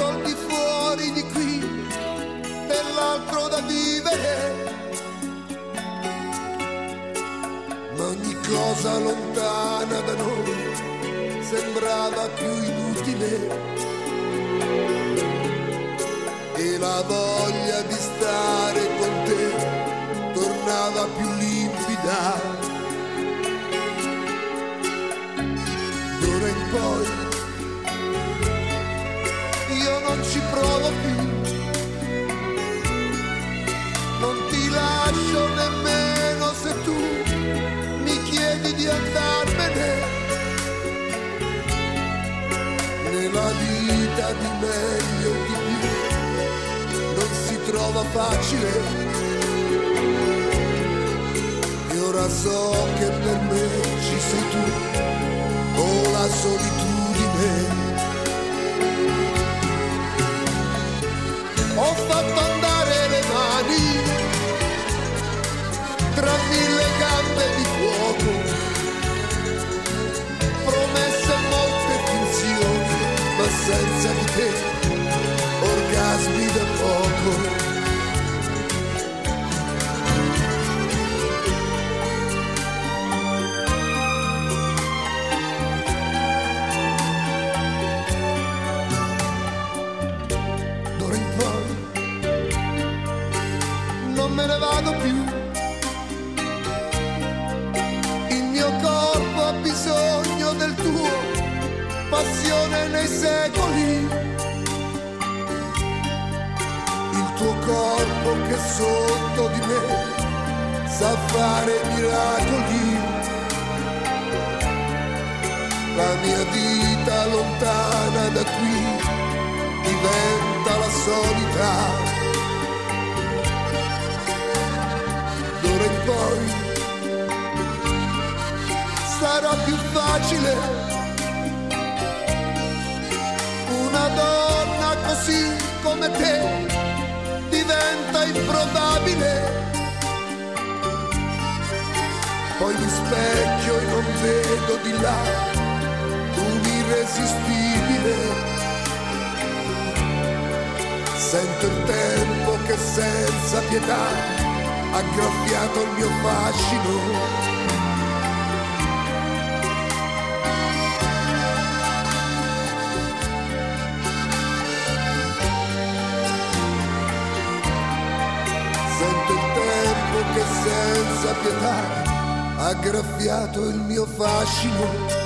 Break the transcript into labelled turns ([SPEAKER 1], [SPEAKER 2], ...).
[SPEAKER 1] mondo al di fuori di qui, dell'altro da vivere. Ma ogni cosa lontana da noi sembrava più inutile. E la voglia di stare con te tornava più limpida. D'ora in poi io non ci provo più, non ti lascio nemmeno se tu mi chiedi di andarmene. Nella vita di meglio di più non si trova facile, e ora so che per me ci sei tu, o la solitudine. Ho fatto andare le mani tra mille gambe di fuoco, promesse e molte finzioni, ma senza di te orgasmi da poco. D'ora in poi non me ne vado più, il mio corpo ha bisogno del tuo, passione nei secoli. Il tuo corpo che sotto di me sa fare miracoli. La mia vita lontana da qui diventa la solita. D'ora in poi sarà più facile. Una donna così come te diventa improbabile. Poi mi specchio e non vedo di là un irresistibile. Sento il tempo che senza pietà ha graffiato il mio fascino. Sento il tempo che senza pietà ha graffiato il mio fascino.